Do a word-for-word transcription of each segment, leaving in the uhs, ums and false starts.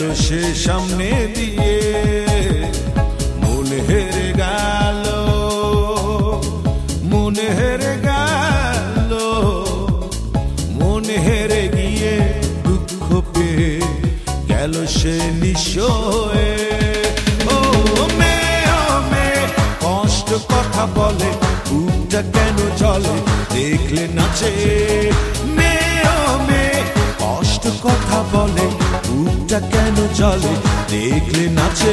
সে সামনে দিয়ে, মন হেরে গেল, মন হেরে গেল, মন হেরে গিয়ে দুঃখ পেয়ে গেল সে নিঃস্ব হয়ে। ও মেয়ে, ও মেয়ে, কষ্ট কথা বলে, বুকটা কেন চলে দেখলে নাচে। মেয়ে, ও মেয়ে, কষ্ট কথা বলে, বুকটা কেন চলে দেখলে নাচে।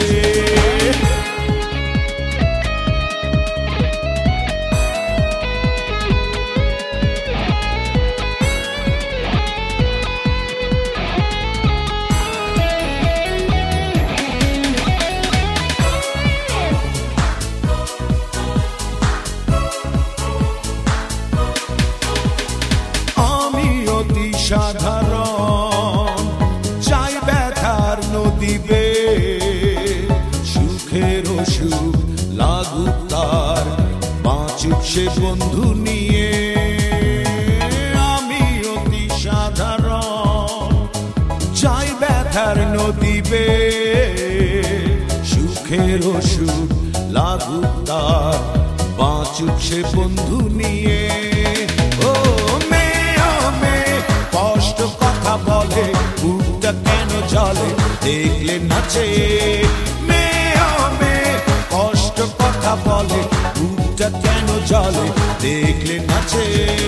সাধারণ চাই ব্যথার নদী বে, সুখের সুখ লাগুক তার, বাঁচুক সে বন্ধু নিয়ে। আমি অতি সাধারণ চাই ব্যথার নদী বে, সুখের সুখ লাগুক তার, বাঁচুক সে বন্ধু নিয়ে। ও কষ্ট কথা বলে, বুকটা কেন চলে দেখলে নাচে। মেয়ে, ও মেয়ে, কষ্ট কথা বলে, বুকটা কেন চলে দেখলে নাচে।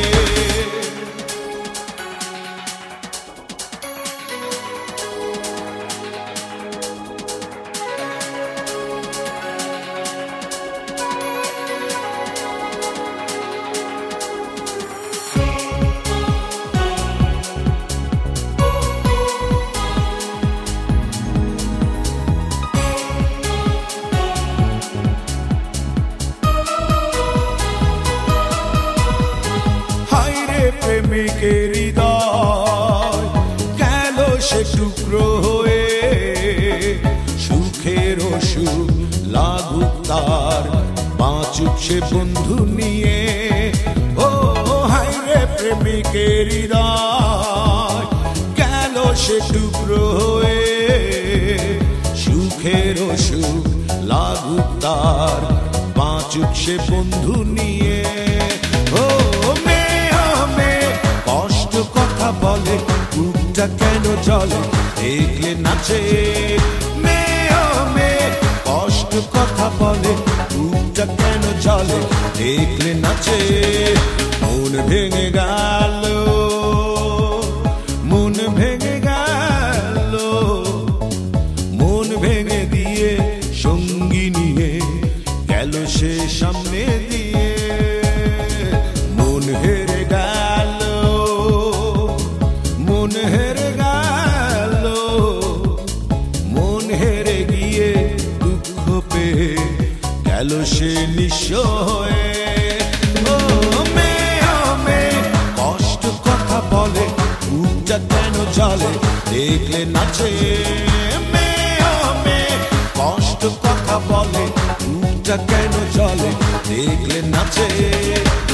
প্রেমিকের হৃদয় গেল সে টুকরো হয়ে, সুখের সুখ লাগুক তার, বাঁচুক সে বন্ধু নিয়ে। ও হায় রে প্রেমিকের হৃদয় গেল সে টুকরো হয়ে, সুখের সুখ লাগুক তার, বাঁচুক সে বন্ধু নিয়ে। ও কষ্ট কথা বলে, বুকটা কেন চলে দেখলে নাচে। মেয়ে, ও মেয়ে, কষ্ট কথা বলে, বুকটা কেন চলে দেখলে নাচে। মন ভেঙে গেল, মন ভেঙে গেল, মন ভেঙে দিয়ে সঙ্গী নিয়ে গেল সে সামনে দিয়ে। মন হেরে গেল, মন হেরে গেল, মন হেরে গিয়ে দুঃখ পেয়ে গেল সে নিঃস্ব হয়ে। ও মেয়ে, ও মেয়ে, কষ্ট কথা বলে, বুকটা কেন চলে দেখলে নাচে। মেয়ে, ও মেয়ে, কষ্ট কথা বলে, বুকটা কেন চলে দেখলে নাচে।